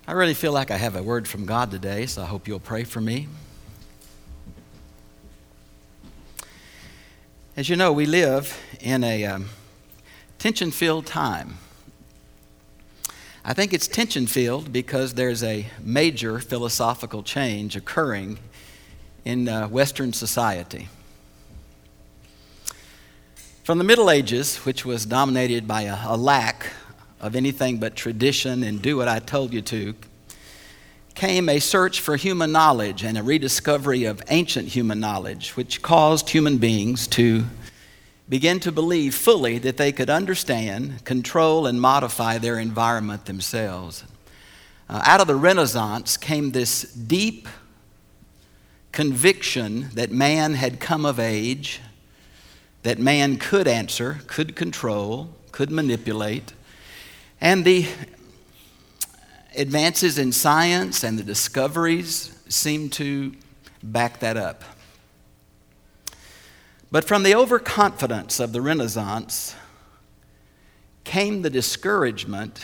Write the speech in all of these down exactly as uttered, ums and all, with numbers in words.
I really feel like I have a word from God today, so I hope you'll pray for me. As you know, we live in a um, tension-filled time. I think it's tension-filled because there's a major philosophical change occurring in uh, Western society. From the Middle Ages, which was dominated by a, a lack of anything but tradition and do what I told you to, came a search for human knowledge and a rediscovery of ancient human knowledge, which caused human beings to begin to believe fully that they could understand, control, and modify their environment themselves. Uh, out of the Renaissance came this deep conviction that man had come of age, that man could answer, could control, could manipulate, and the advances in science and the discoveries seem to back that up. But from the overconfidence of the Renaissance came the discouragement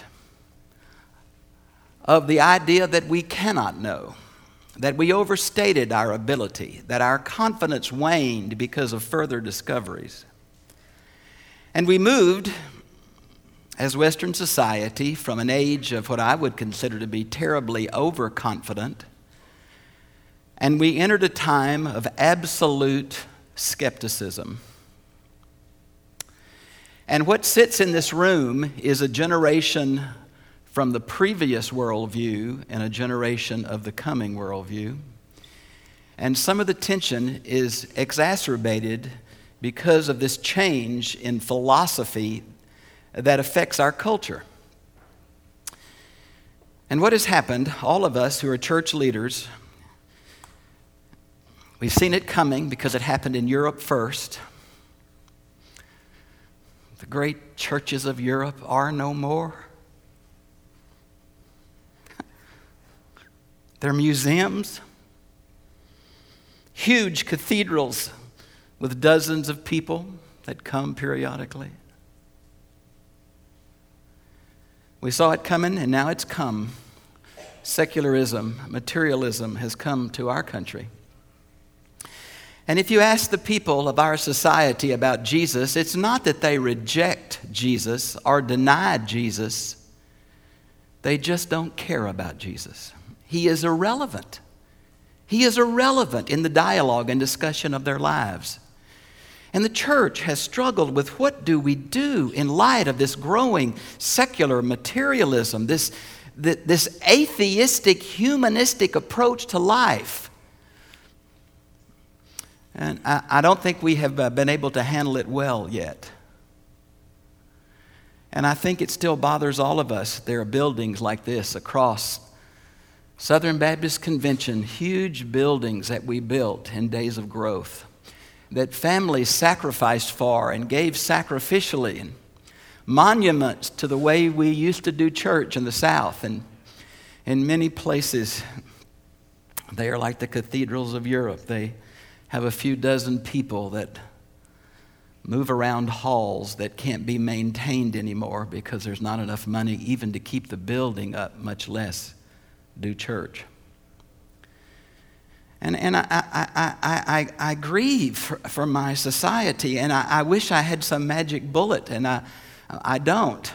of the idea that we cannot know, that we overstated our ability, that our confidence waned because of further discoveries. And we moved, as Western society, from an age of what I would consider to be terribly overconfident, and we entered a time of absolute skepticism. And what sits in this room is a generation from the previous worldview and a generation of the coming worldview. And some of the tension is exacerbated because of this change in philosophy that affects our culture. And what has happened, all of us who are church leaders, we've seen it coming because it happened in Europe first. The great churches of Europe are no more. They're museums, huge cathedrals with dozens of people that come periodically. We saw it coming, and now it's come. Secularism, materialism has come to our country. And if you ask the people of our society about Jesus, it's not that they reject Jesus or deny Jesus. They just don't care about Jesus. He is irrelevant. He is irrelevant in the dialogue and discussion of their lives. And the church has struggled with what do we do in light of this growing secular materialism, this, this atheistic, humanistic approach to life. And I, I don't think we have been able to handle it well yet. And I think it still bothers all of us. There are buildings like this across Southern Baptist Convention, huge buildings that we built in days of growth, that families sacrificed for and gave sacrificially, and monuments to the way we used to do church in the South. And in many places, they are like the cathedrals of Europe. They have a few dozen people that move around halls that can't be maintained anymore because there's not enough money even to keep the building up, much less do church. And and I I I I, I grieve for, for my society, and I, I wish I had some magic bullet, and I I don't.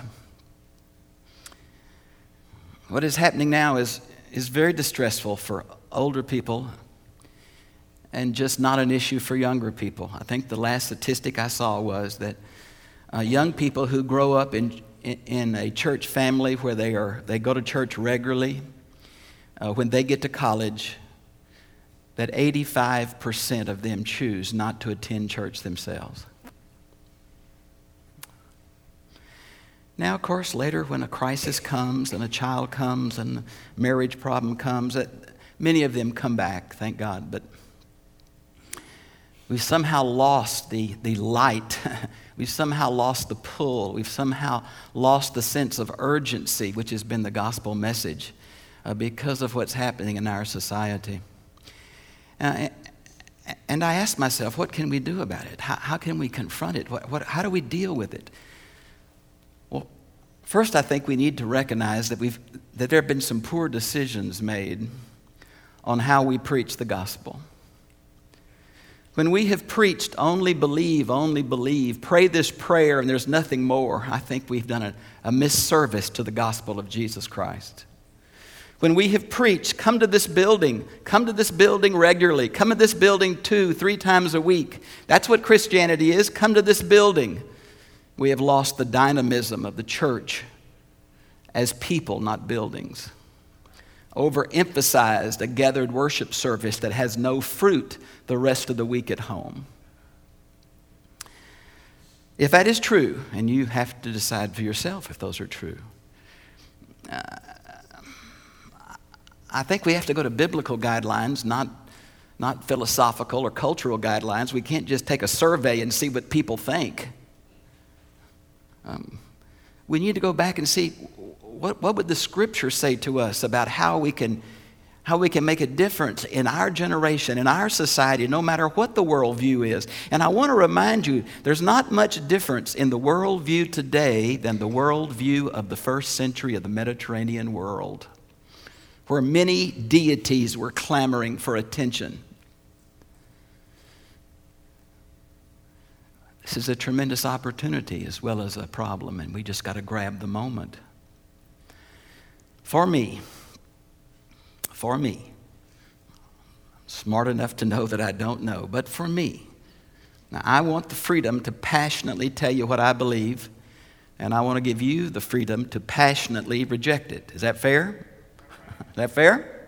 What is happening now is is very distressful for older people, and just not an issue for younger people. I think the last statistic I saw was that uh, young people who grow up in, in in a church family where they are they go to church regularly, uh, when they get to college, that eighty-five percent of them choose not to attend church themselves. Now, of course, later when a crisis comes and a child comes and a marriage problem comes, that many of them come back, thank God, but we've somehow lost the, the light. We've somehow lost the pull. We've somehow lost the sense of urgency, which has been the gospel message, uh, because of what's happening in our society. Uh, and I ask myself, what can we do about it? How, how can we confront it? What, what, how do we deal with it? Well, First, I think we need to recognize that we've that there have been some poor decisions made on how we preach the gospel. When we have preached, only believe, only believe, pray this prayer and there's nothing more, I think we've done a, a misservice to the gospel of Jesus Christ. When we have preached, come to this building, come to this building regularly, come to this building two, three times a week. That's what Christianity is, come to this building. We have lost the dynamism of the church as people, not buildings. Overemphasized a gathered worship service that has no fruit the rest of the week at home. If that is true, and you have to decide for yourself if those are true, uh, I think we have to go to biblical guidelines, not, not philosophical or cultural guidelines. We can't just take a survey and see what people think. Um, we need to go back and see what, what would the Scripture say to us about how we can how we can make a difference in our generation, in our society, no matter what the worldview is. And I want to remind you, there's not much difference in the worldview today than the worldview of the first century of the Mediterranean world, where many deities were clamoring for attention. This is a tremendous opportunity as well as a problem, and we just got to grab the moment. For me, for me, I'm smart enough to know that I don't know, but for me, now I want the freedom to passionately tell you what I believe, and I want to give you the freedom to passionately reject it. Is that fair? Is that fair?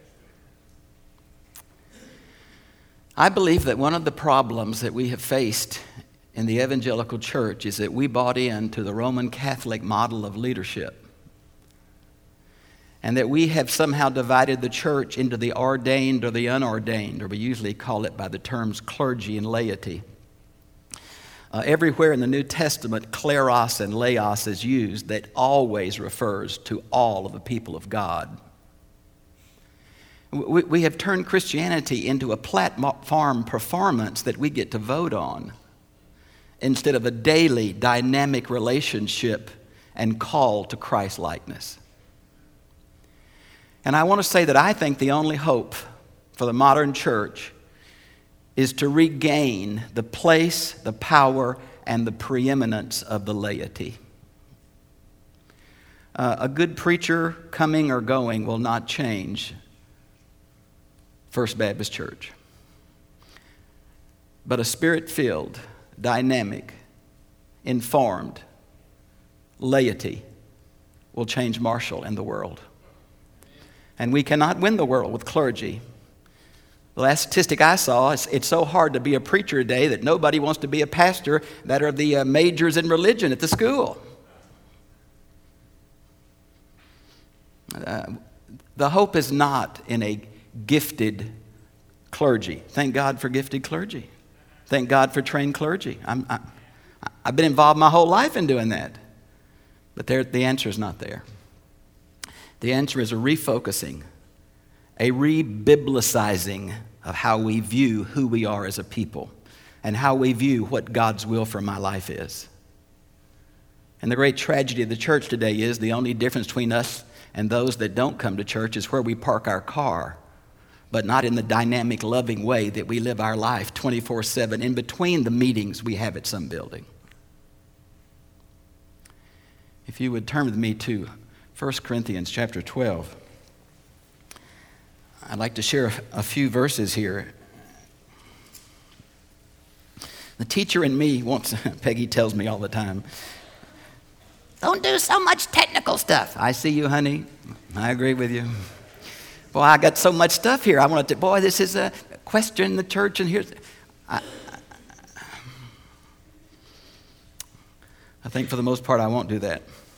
I believe that one of the problems that we have faced in the evangelical church is that we bought into the Roman Catholic model of leadership, and that we have somehow divided the church into the ordained or the unordained, or we usually call it by the terms clergy and laity. Uh, everywhere in the New Testament, kleros and laos is used, that always refers to all of the people of God. We, we have turned Christianity into a platform performance that we get to vote on, instead of a daily dynamic relationship and call to Christ-likeness. And I want to say that I think the only hope for the modern church is to regain the place, the power, and the preeminence of the laity. Uh, a good preacher coming or going will not change First Baptist Church. But a spirit-filled, dynamic, informed laity will change Marshall and the world. And we cannot win the world with clergy. The last statistic I saw, it's, it's so hard to be a preacher today that nobody wants to be a pastor that are the uh, majors in religion at the school. Uh, the hope is not in a gifted clergy. Thank God for gifted clergy. Thank God for trained clergy. I'm, I, I've been involved my whole life in doing that. But there, the answer is not there. The answer is a refocusing, a re-biblicizing of how we view who we are as a people and how we view what God's will for my life is. And the great tragedy of the church today is the only difference between us and those that don't come to church is where we park our car, but not in the dynamic, loving way that we live our life twenty-four seven in between the meetings we have at some building. If you would turn with me to First Corinthians chapter twelve. I'd like to share a few verses here. The teacher in me wants, Peggy tells me all the time, don't do so much technical stuff. I see you, honey. I agree with you. Boy, I got so much stuff here. I want to, boy, this is a question in the church, and here's, I, I think for the most part I won't do that.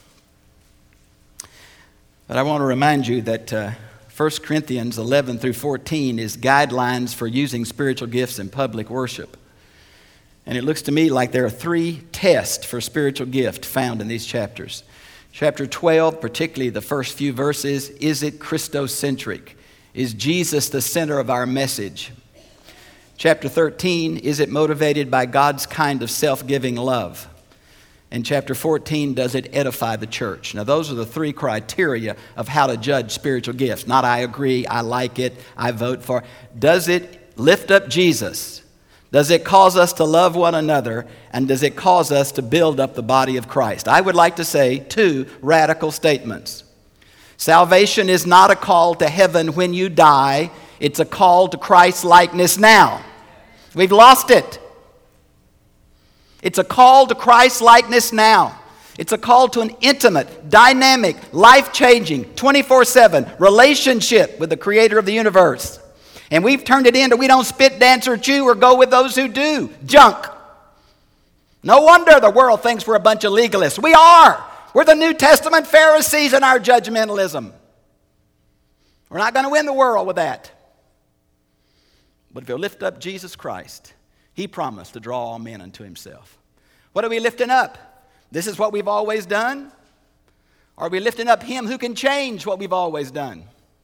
But I want to remind you that uh, First Corinthians eleven through fourteen is guidelines for using spiritual gifts in public worship. And it looks to me like there are three tests for spiritual gift found in these chapters. Chapter twelve, particularly the first few verses, is it Christocentric? Is Jesus the center of our message? Chapter thirteen, is it motivated by God's kind of self-giving love? in chapter fourteen, does it edify the church? Now, those are the three criteria of how to judge spiritual gifts. Not I agree, I like it, I vote for it. Does it lift up Jesus? Does it cause us to love one another? And does it cause us to build up the body of Christ? I would like to say two radical statements. Salvation is not a call to heaven when you die. It's a call to Christ's likeness now. We've lost it. It's a call to Christ's likeness now. It's a call to an intimate, dynamic, life-changing, twenty-four seven relationship with the Creator of the universe. And we've turned it into we don't spit, dance, or chew or go with those who do. Junk. No wonder the world thinks we're a bunch of legalists. We are. We're the New Testament Pharisees in our judgmentalism. We're not going to win the world with that. But if you lift up Jesus Christ, He promised to draw all men unto Himself. What are we lifting up? This is what we've always done? Or are we lifting up Him who can change what we've always done?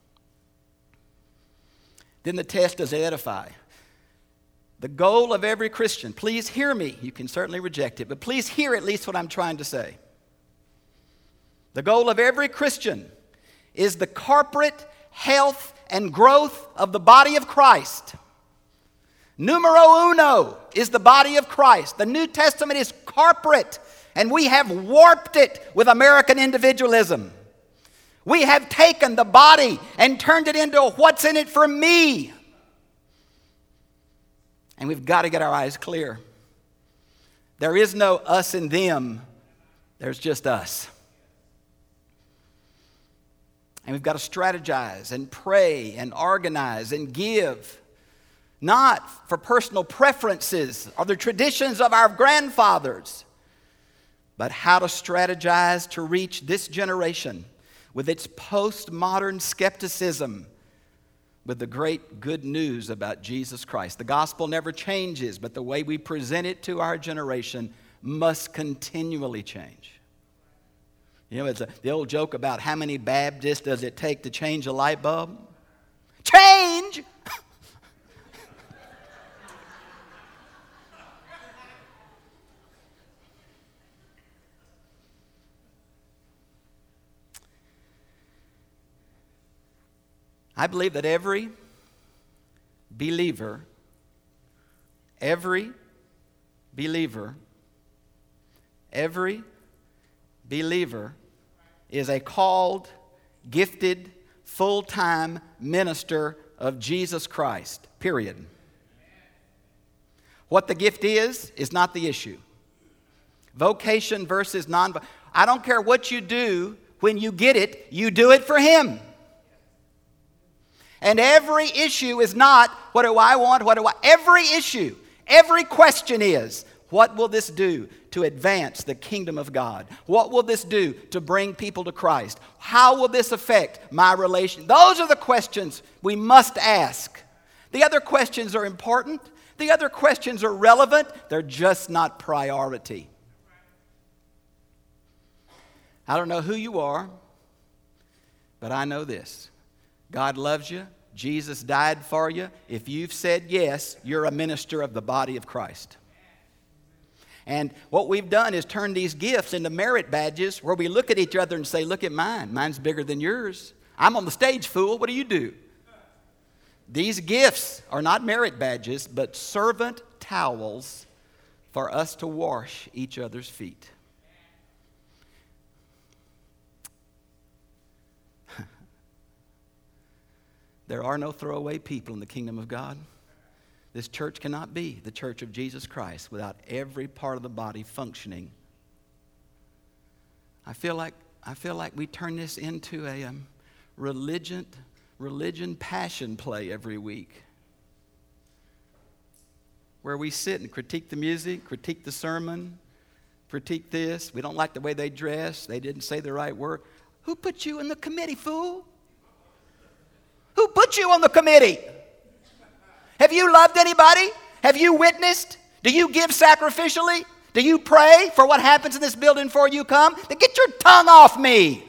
Then the test does edify. The goal of every Christian, please hear me. You can certainly reject it, but please hear at least what I'm trying to say. The goal of every Christian is the corporate health and growth of the body of Christ. Numero uno is the body of Christ. The New Testament is corporate, and we have warped it with American individualism. We have taken the body and turned it into what's in it for me. And we've got to get our eyes clear. There is no us and them. There's just us. And we've got to strategize and pray and organize and give. Not for personal preferences or the traditions of our grandfathers, but how to strategize to reach this generation with its postmodern skepticism with the great good news about Jesus Christ. The gospel never changes, but the way we present it to our generation must continually change. You know, it's a, the old joke about how many Baptists does it take to change a light bulb? Change! I believe that every believer, every believer, every believer is a called, gifted, full-time minister of Jesus Christ, period. What the gift is, is not the issue. Vocation versus non. I don't care what you do, when you get it, you do it for Him. And every issue is not, what do I want, what do I... Every issue, every question is, what will this do to advance the kingdom of God? What will this do to bring people to Christ? How will this affect my relation? Those are the questions we must ask. The other questions are important. The other questions are relevant. They're just not priority. I don't know who you are, but I know this. God loves you. Jesus died for you. If you've said yes, you're a minister of the body of Christ. And what we've done is turn these gifts into merit badges where we look at each other and say, look at mine. Mine's bigger than yours. I'm on the stage, fool. What do you do? These gifts are not merit badges, but servant towels for us to wash each other's feet. There are no throwaway people in the kingdom of God. This church cannot be the church of Jesus Christ without every part of the body functioning. I feel like I feel like we turn this into a um, religion, religion passion play every week, where we sit and critique the music, critique the sermon, critique this. We don't like the way they dress. They didn't say the right word. Who put you in the committee, fool? Who put you on the committee? Have you loved anybody? Have you witnessed? Do you give sacrificially? Do you pray for what happens in this building before you come? Then get your tongue off me.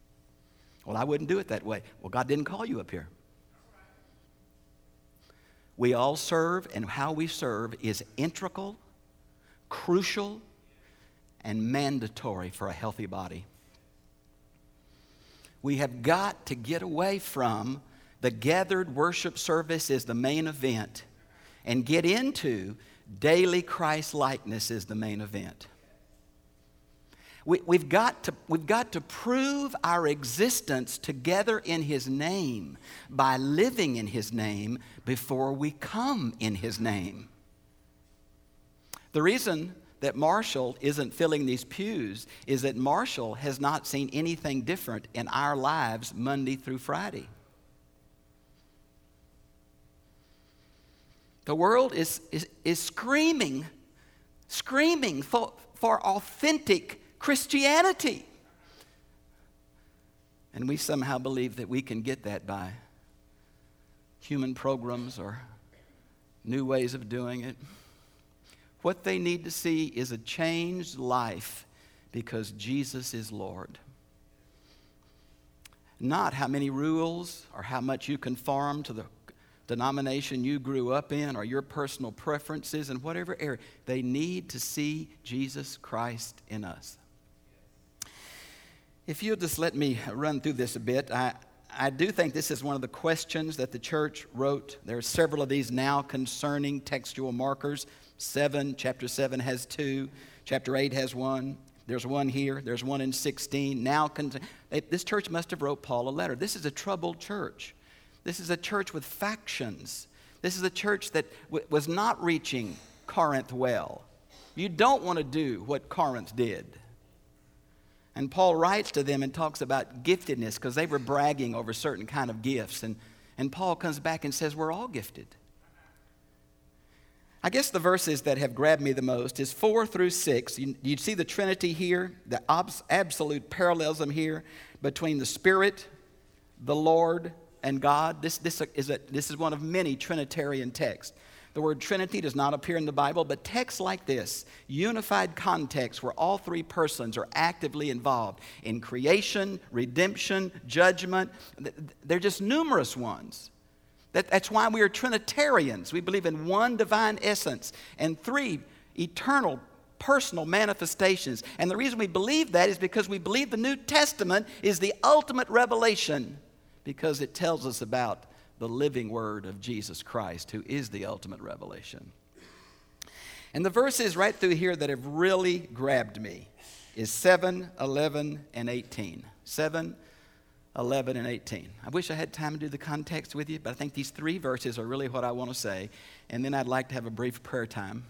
Well, I wouldn't do it that way. Well, God didn't call you up here. we all serve and how we serve is integral, crucial, and mandatory for a healthy body. We have got to get away from the gathered worship service is the main event and get into daily Christ likeness is the main event. We, we've, got to, we've got to prove our existence together in His name by living in His name before we come in His name. The reason that Marshall isn't filling these pews is that Marshall has not seen anything different in our lives Monday through Friday. The world is, is, is screaming, screaming for, for authentic Christianity. And we somehow believe that we can get that by human programs or new ways of doing it. What they need to see is a changed life because Jesus is Lord. Not how many rules or how much you conform to the denomination you grew up in or your personal preferences in whatever area. They need to see Jesus Christ in us. If you'll just let me run through this a bit, I, I do think this is one of the questions that the church wrote. There are several of these now concerning textual markers. Seven, chapter seven has two. Chapter eight has one. There's one here. There's one in sixteen. Now, con- this church must have wrote Paul a letter. This is a troubled church. This is a church with factions. This is a church that w- was not reaching Corinth well. You don't want to do what Corinth did. And Paul writes to them and talks about giftedness because they were bragging over certain kind of gifts. And, and Paul comes back and says, we're all gifted. I guess the verses that have grabbed me the most is four through six. You, you see the Trinity here, the abs- absolute parallelism here between the Spirit, the Lord, and God. This, this, is a, this is one of many Trinitarian texts. The word Trinity does not appear in the Bible, but texts like this, unified context where all three persons are actively involved in creation, redemption, judgment. They're just numerous ones. That, that's why we are Trinitarians. We believe in one divine essence and three eternal personal manifestations. And the reason we believe that is because we believe the New Testament is the ultimate revelation because it tells us about the living word of Jesus Christ, who is the ultimate revelation. And the verses right through here that have really grabbed me is seven, eleven, and eighteen. seven, eleven, and eighteen. I wish I had time to do the context with you, but I think these three verses are really what I want to say. And then I'd like to have a brief prayer time.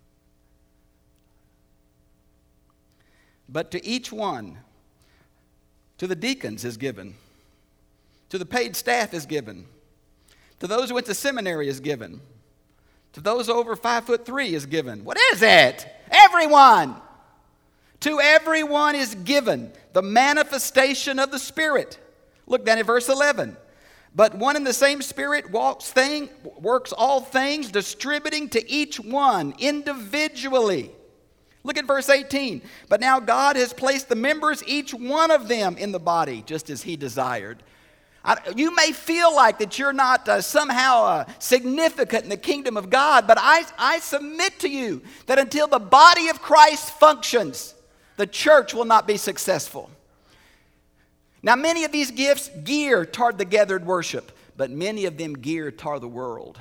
But to each one, to the deacons is given, to the paid staff is given, to those who went to seminary is given, to those over five foot three is given. What is it? Everyone. To everyone is given the manifestation of the Spirit. Look down at verse eleven. But one and the same Spirit walks thing, works all things, distributing to each one individually. Look at verse eighteen. But now God has placed the members, each one of them, in the body, just as He desired. I, you may feel like that you're not uh, somehow uh, significant in the kingdom of God, but I, I submit to you that until the body of Christ functions, the church will not be successful. Now, many of these gifts gear toward the gathered worship, but many of them gear toward the world.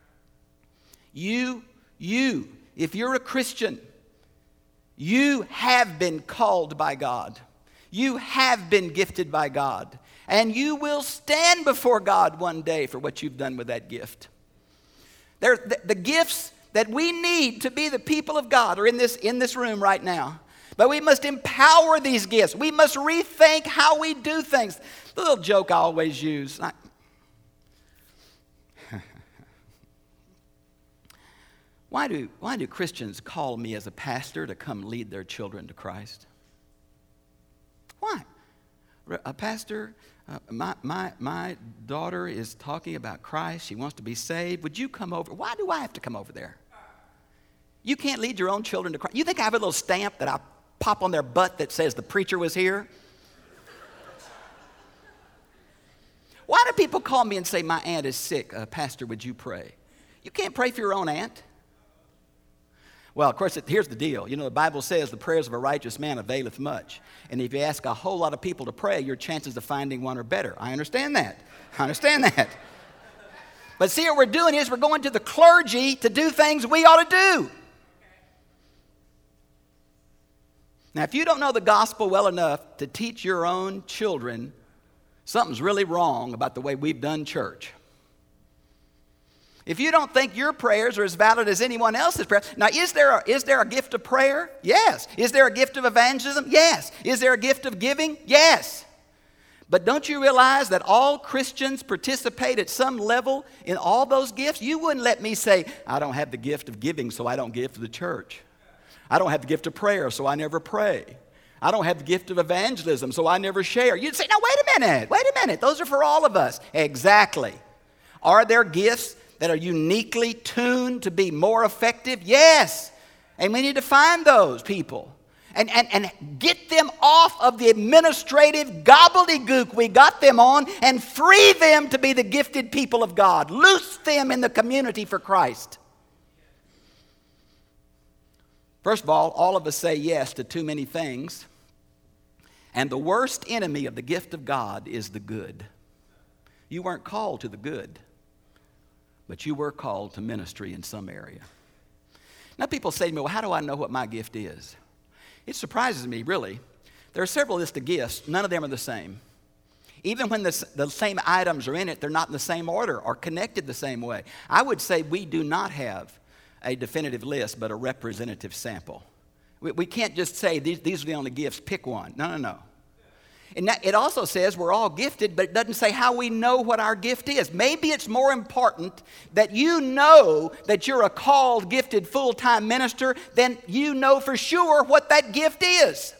You, you, if you're a Christian, you have been called by God. You have been gifted by God. And you will stand before God one day for what you've done with that gift. There, the, the gifts that we need to be the people of God are in this, in this room right now. But we must empower these gifts. We must rethink how we do things. The little joke I always use. I, why, do, why do Christians call me as a pastor to come lead their children to Christ? Why? A pastor, uh, my, my, my daughter is talking about Christ. She wants to be saved. Would you come over? Why do I have to come over there? You can't lead your own children to Christ. You think I have a little stamp that I pop on their butt that says the preacher was here? Why do people call me and say, my aunt is sick? Uh, Pastor, would you pray? You can't pray for your own aunt. Well, of course, it, here's the deal. You know, the Bible says the prayers of a righteous man availeth much. And if you ask a whole lot of people to pray, your chances of finding one are better. I understand that. I understand that. But see, what we're doing is we're going to the clergy to do things we ought to do. Now, if you don't know the gospel well enough to teach your own children, something's really wrong about the way we've done church. If you don't think your prayers are as valid as anyone else's prayers, now is there a, is there a gift of prayer? Yes. Is there a gift of evangelism? Yes. Is there a gift of giving? Yes. But don't you realize that all Christians participate at some level in all those gifts? You wouldn't let me say, I don't have the gift of giving, so I don't give to the church. I don't have the gift of prayer, so I never pray. I don't have the gift of evangelism, so I never share. You'd say, no, wait a minute, wait a minute. Those are for all of us. Exactly. Are there gifts that are uniquely tuned to be more effective? Yes. And we need to find those people and, and, and get them off of the administrative gobbledygook we got them on and free them to be the gifted people of God. Loose them in the community for Christ. First of all, all of us say yes to too many things. And the worst enemy of the gift of God is the good. You weren't called to the good, but you were called to ministry in some area. Now people say to me, well, how do I know what my gift is? It surprises me, really. There are several lists of gifts. None of them are the same. Even when the, the same items are in it, they're not in the same order or connected the same way. I would say we do not have a definitive list, but a representative sample. We, we can't just say these, these are the only gifts, pick one. No, no, no. And that, it also says we're all gifted, but it doesn't say how we know what our gift is. Maybe it's more important that you know that you're a called, gifted, full-time minister than you know for sure what that gift is.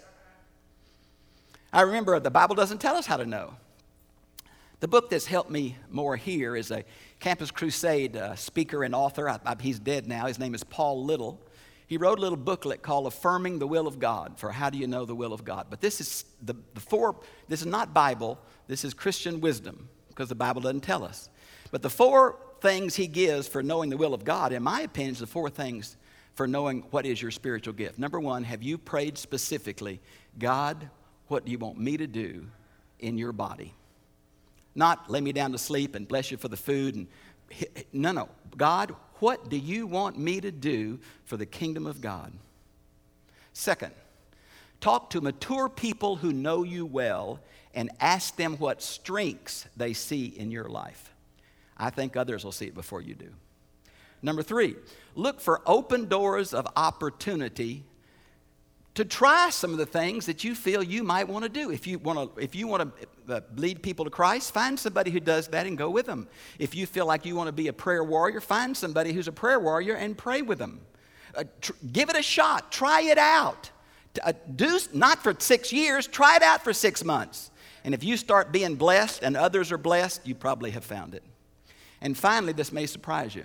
I remember the Bible doesn't tell us how to know. The book that's helped me more here is a Campus Crusade uh, speaker and author. I, I, he's dead now. His name is Paul Little. He wrote a little booklet called Affirming the Will of God, for how do you know the will of God. But this is the, the four, this is not Bible, this is Christian wisdom, because the Bible doesn't tell us. But the four things he gives for knowing the will of God, in my opinion, is the four things for knowing what is your spiritual gift. Number one, have you prayed specifically, God, what do you want me to do in your body? Not lay me down to sleep and bless you for the food. And no, no. God, what do you want me to do for the kingdom of God? Second, talk to mature people who know you well and ask them what strengths they see in your life. I think others will see it before you do. Number three, look for open doors of opportunity to try some of the things that you feel you might want to do. If you want to, if you want to lead people to Christ, find somebody who does that and go with them. If you feel like you want to be a prayer warrior, find somebody who's a prayer warrior and pray with them. Uh, tr- give it a shot. Try it out. Uh, do not for six years. Try it out for six months. And if you start being blessed and others are blessed, you probably have found it. And finally, this may surprise you.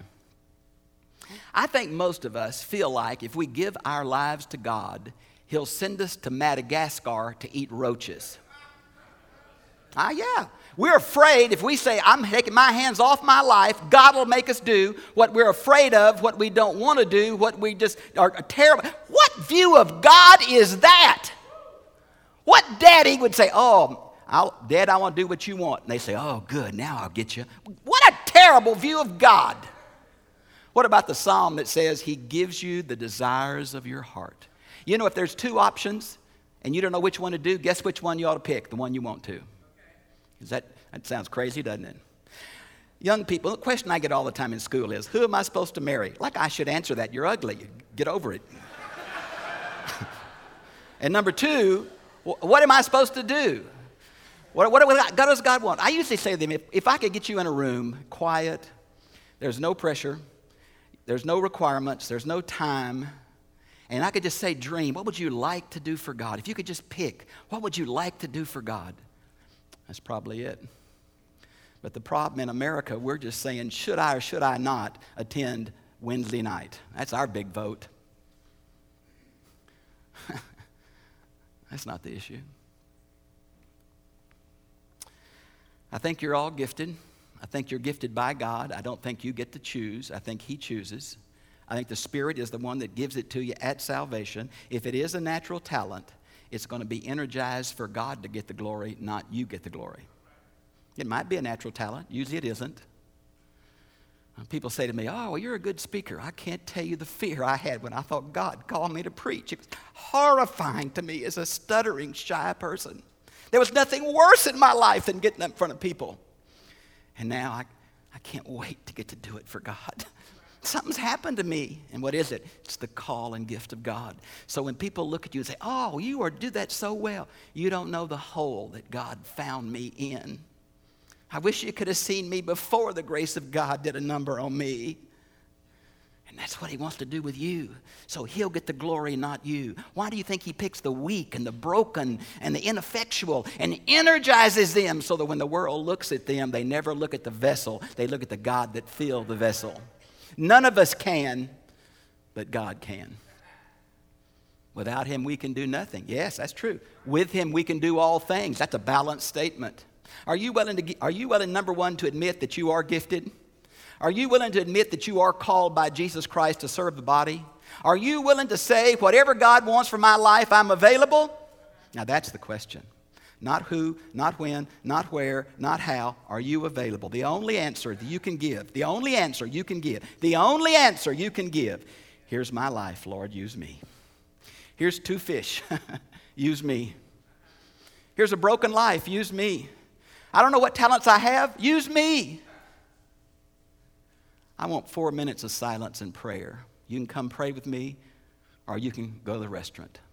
I think most of us feel like if we give our lives to God, He'll send us to Madagascar to eat roaches. Ah, yeah. We're afraid if we say, I'm taking my hands off my life, God will make us do what we're afraid of, what we don't want to do, what we just are terrible. What view of God is that? What daddy would say, oh, I'll, Dad, I want to do what you want. And they say, oh, good, now I'll get you. What a terrible view of God. What about the psalm that says he gives you the desires of your heart? You know, if there's two options and you don't know which one to do, guess which one you ought to pick, the one you want to. Is that, that sounds crazy, doesn't it? Young people, the question I get all the time in school is, who am I supposed to marry? Like I should answer that. You're ugly. Get over it. And number two, what am I supposed to do? What, what, what does God want? I usually say to them, if, if I could get you in a room, quiet, there's no pressure, there's no requirements, there's no time, and I could just say, dream, what would you like to do for God? If you could just pick, what would you like to do for God? That's probably it. But the problem in America, we're just saying, should I or should I not attend Wednesday night? That's our big vote. That's not the issue. I think you're all gifted. I think you're gifted by God. I don't think you get to choose. I think He chooses. I think the Spirit is the one that gives it to you at salvation. If it is a natural talent, it's going to be energized for God to get the glory, not you get the glory. It might be a natural talent. Usually it isn't. People say to me, oh, well, you're a good speaker. I can't tell you the fear I had when I thought God called me to preach. It was horrifying to me as a stuttering, shy person. There was nothing worse in my life than getting up in front of people. And now I, I can't wait to get to do it for God. Something's happened to me. And what is it? It's the call and gift of God. So when people look at you and say, oh, you are do that so well, you don't know the hole that God found me in. I wish you could have seen me before the grace of God did a number on me. And that's what He wants to do with you. So He'll get the glory, not you. Why do you think He picks the weak and the broken and the ineffectual and energizes them so that when the world looks at them, they never look at the vessel. They look at the God that filled the vessel. None of us can, but God can. Without Him, we can do nothing. Yes, that's true. With Him, we can do all things. That's a balanced statement. Are you willing to, are you willing, number one, to admit that you are gifted? Are you willing to admit that you are called by Jesus Christ to serve the body? Are you willing to say, whatever God wants for my life, I'm available? Now that's the question. Not who, not when, not where, not how. Are you available? The only answer that you can give, the only answer you can give, the only answer you can give, here's my life, Lord, use me. Here's two fish, use me. Here's a broken life, use me. I don't know what talents I have. Use me. I want four minutes of silence and prayer. You can come pray with me, or you can go to the restaurant.